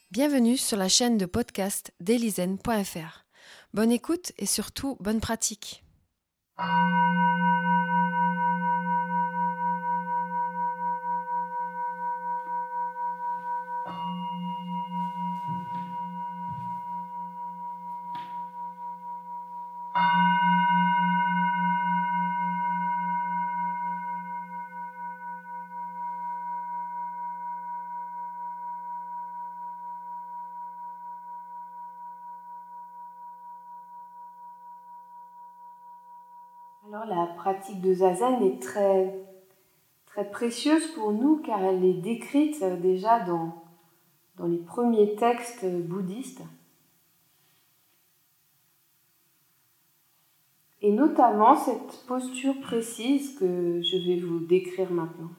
Bienvenue sur la chaîne de podcast d'Elizen.fr. Bonne écoute et surtout bonne pratique. Alors la pratique de Zazen est très précieuse pour nous car elle est décrite déjà dans les premiers textes bouddhistes. Et notamment cette posture précise que je vais vous décrire maintenant.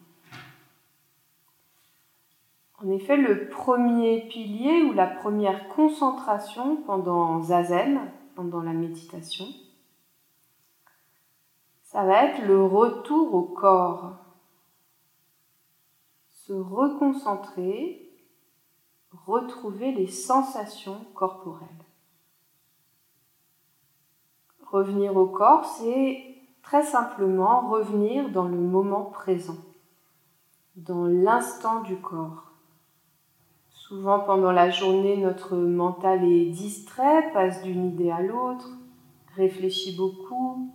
En effet, le premier pilier ou la première concentration pendant Zazen, pendant la méditation, ça va être le retour au corps. Se reconcentrer, retrouver les sensations corporelles. Revenir au corps, c'est très simplement revenir dans le moment présent, dans l'instant du corps. Souvent pendant la journée, notre mental est distrait, passe d'une idée à l'autre, réfléchit beaucoup.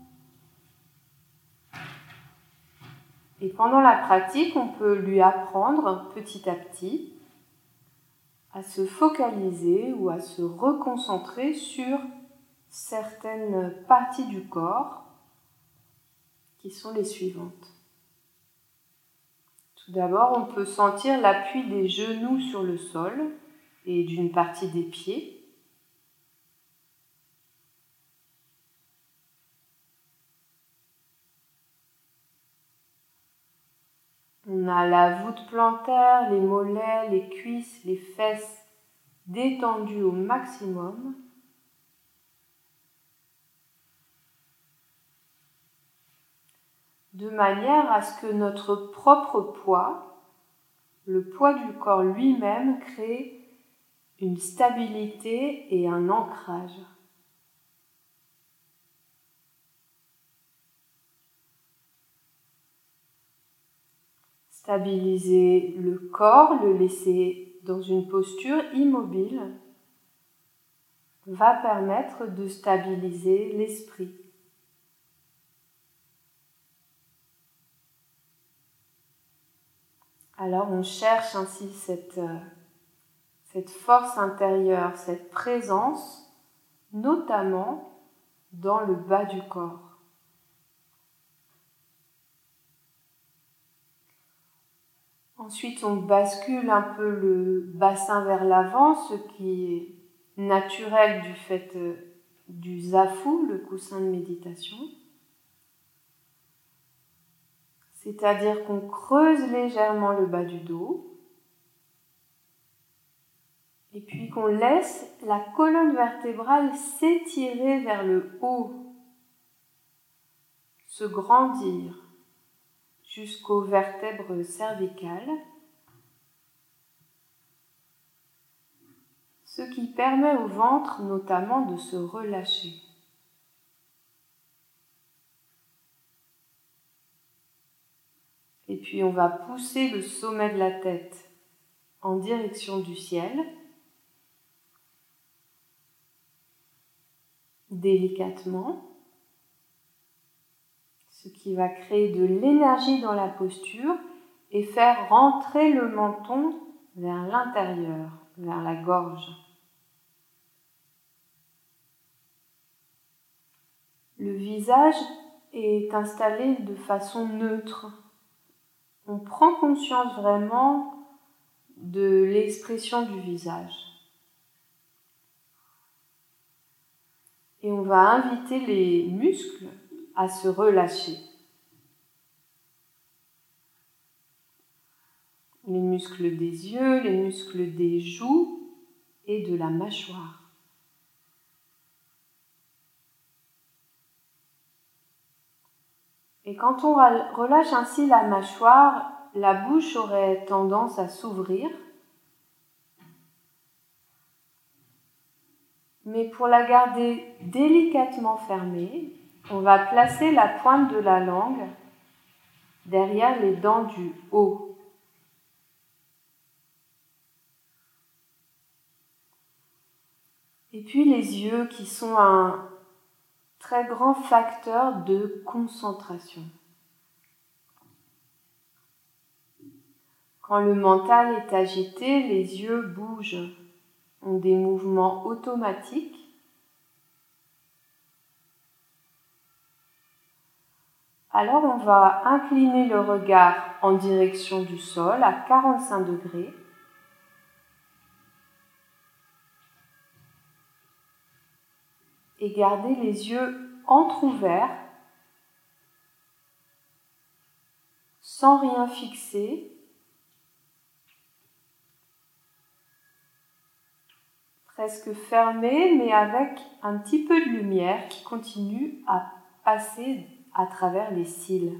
Et pendant la pratique, on peut lui apprendre petit à petit à se focaliser ou à se reconcentrer sur certaines parties du corps qui sont les suivantes. Tout d'abord, on peut sentir l'appui des genoux sur le sol et d'une partie des pieds. On a la voûte plantaire, les mollets, les cuisses, les fesses détendues au maximum. De manière à ce que notre propre poids, le poids du corps lui-même, crée une stabilité et un ancrage. Stabiliser le corps, le laisser dans une posture immobile, va permettre de stabiliser l'esprit. Alors on cherche ainsi cette force intérieure, cette présence, notamment dans le bas du corps. Ensuite, on bascule un peu le bassin vers l'avant, ce qui est naturel du fait du zafu, le coussin de méditation. C'est-à-dire qu'on creuse légèrement le bas du dos et puis qu'on laisse la colonne vertébrale s'étirer vers le haut, se grandir jusqu'aux vertèbres cervicales, ce qui permet au ventre notamment de se relâcher. Et puis on va pousser le sommet de la tête en direction du ciel, délicatement, ce qui va créer de l'énergie dans la posture et faire rentrer le menton vers l'intérieur, vers la gorge. Le visage est installé de façon neutre. On prend conscience vraiment de l'expression du visage. Et on va inviter les muscles à se relâcher. Les muscles des yeux, les muscles des joues et de la mâchoire. Et quand on relâche ainsi la mâchoire, la bouche aurait tendance à s'ouvrir. Mais pour la garder délicatement fermée, on va placer la pointe de la langue derrière les dents du haut. Et puis les yeux qui sont un très grand facteur de concentration. Quand le mental est agité, les yeux bougent, ont des mouvements automatiques. Alors on va incliner le regard en direction du sol à 45 degrés. Et garder les yeux entr'ouverts, sans rien fixer, presque fermés, mais avec un petit peu de lumière qui continue à passer à travers les cils.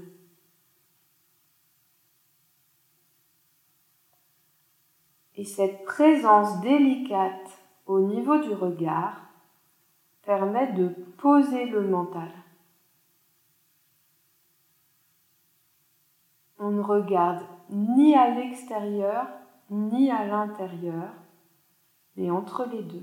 Et cette présence délicate au niveau du regard permet de poser le mental. On ne regarde ni à l'extérieur ni à l'intérieur, mais entre les deux.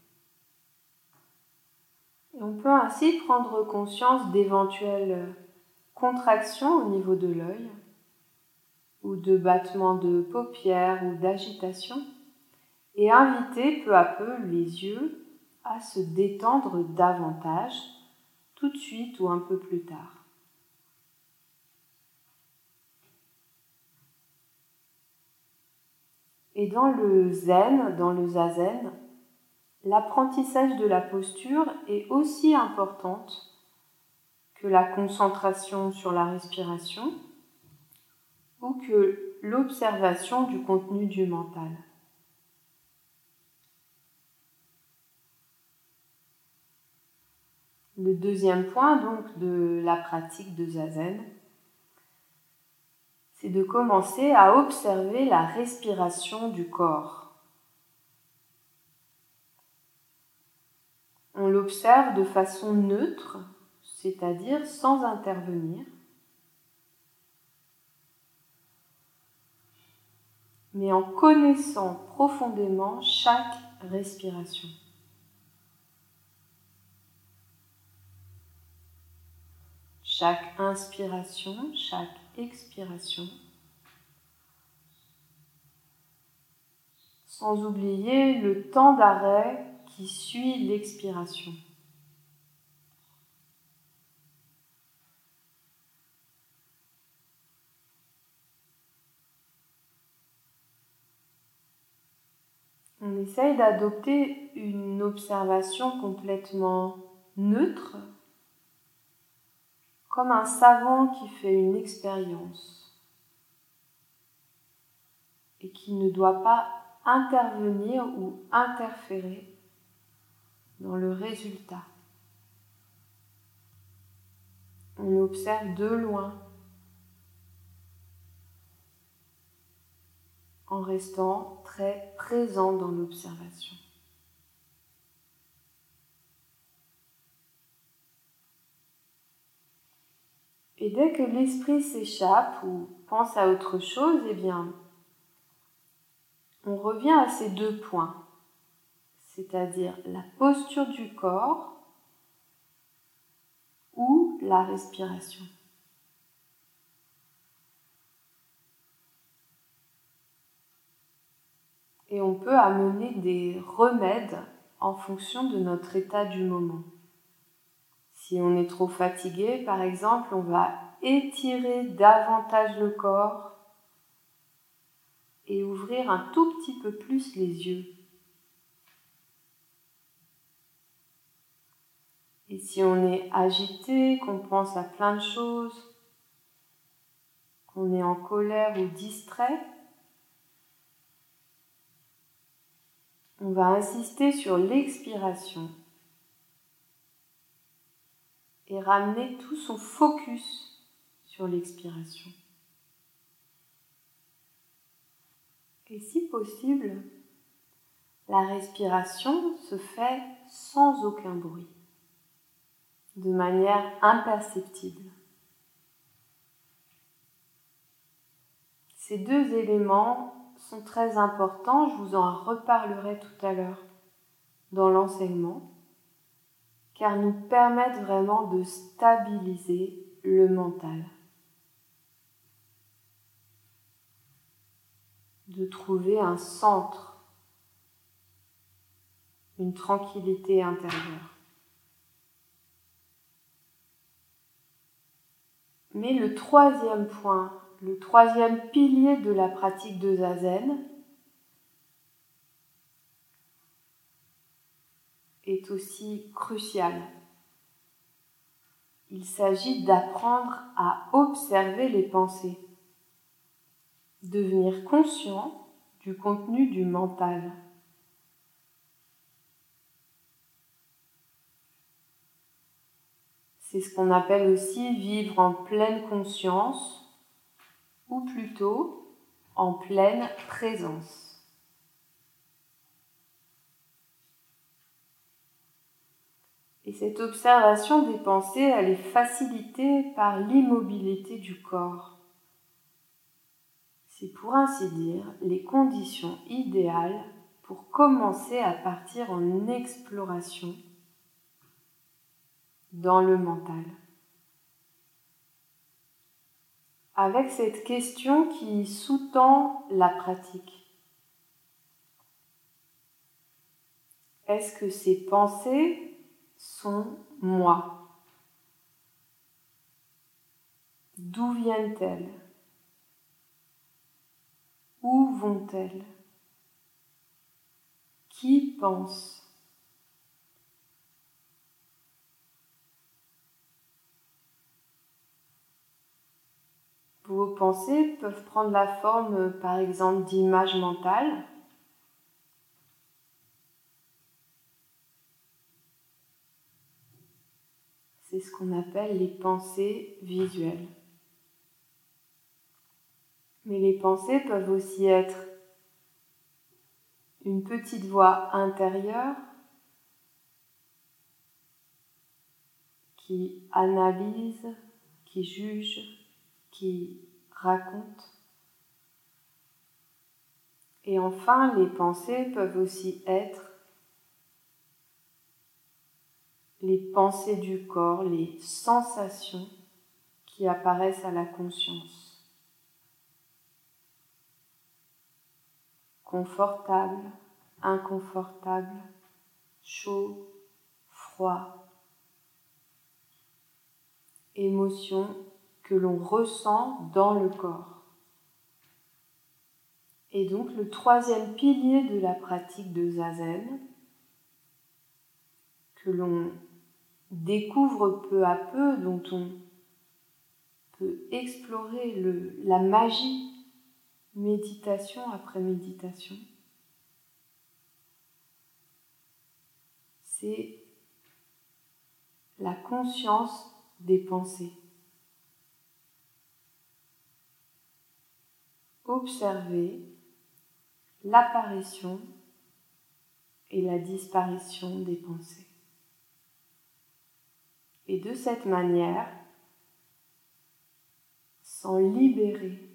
Et on peut ainsi prendre conscience d'éventuelles contractions au niveau de l'œil, ou de battements de paupières ou d'agitation, et inviter peu à peu les yeux à se détendre davantage, tout de suite ou un peu plus tard. Et dans le zen, dans le zazen, l'apprentissage de la posture est aussi importante que la concentration sur la respiration ou que l'observation du contenu du mental. Le deuxième point donc de la pratique de zazen, c'est de commencer à observer la respiration du corps. On l'observe de façon neutre, c'est-à-dire sans intervenir, mais en connaissant profondément chaque respiration. Chaque inspiration, chaque expiration, sans oublier le temps d'arrêt qui suit l'expiration. On essaye d'adopter une observation complètement neutre, comme un savant qui fait une expérience et qui ne doit pas intervenir ou interférer dans le résultat. On observe de loin, en restant très présent dans l'observation. Et dès que l'esprit s'échappe ou pense à autre chose, eh bien, on revient à ces deux points, c'est-à-dire la posture du corps ou la respiration. Et on peut amener des remèdes en fonction de notre état du moment. Si on est trop fatigué, par exemple, on va étirer davantage le corps et ouvrir un tout petit peu plus les yeux. Et si on est agité, qu'on pense à plein de choses, qu'on est en colère ou distrait, on va insister sur l'expiration et ramener tout son focus sur l'expiration. Et si possible, la respiration se fait sans aucun bruit, de manière imperceptible. Ces deux éléments sont très importants, je vous en reparlerai tout à l'heure dans l'enseignement, car nous permettent vraiment de stabiliser le mental, de trouver un centre, une tranquillité intérieure. Mais le troisième point, le troisième pilier de la pratique de Zazen est aussi crucial. Il s'agit d'apprendre à observer les pensées, devenir conscient du contenu du mental. C'est ce qu'on appelle aussi vivre en pleine conscience, ou plutôt en pleine présence. Et cette observation des pensées, elle est facilitée par l'immobilité du corps. C'est pour ainsi dire les conditions idéales pour commencer à partir en exploration dans le mental. Avec cette question qui sous-tend la pratique. Est-ce que ces pensées sont moi? D'où viennent-elles? Où vont-elles? Qui pense? Vos pensées peuvent prendre la forme, par exemple, d'images mentales. C'est ce qu'on appelle les pensées visuelles. Mais les pensées peuvent aussi être une petite voix intérieure qui analyse, qui juge, qui raconte. Et enfin, les pensées peuvent aussi être les pensées du corps, les sensations qui apparaissent à la conscience. Confortable, inconfortable, chaud, froid. Émotions que l'on ressent dans le corps. Et donc le troisième pilier de la pratique de Zazen, que l'on découvre peu à peu, dont on peut explorer la magie méditation après méditation, c'est la conscience des pensées. Observer l'apparition et la disparition des pensées. Et de cette manière, s'en libérer.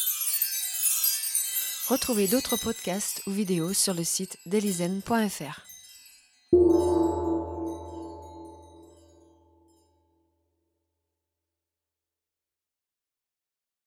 Retrouvez d'autres podcasts ou vidéos sur le site delizen.fr.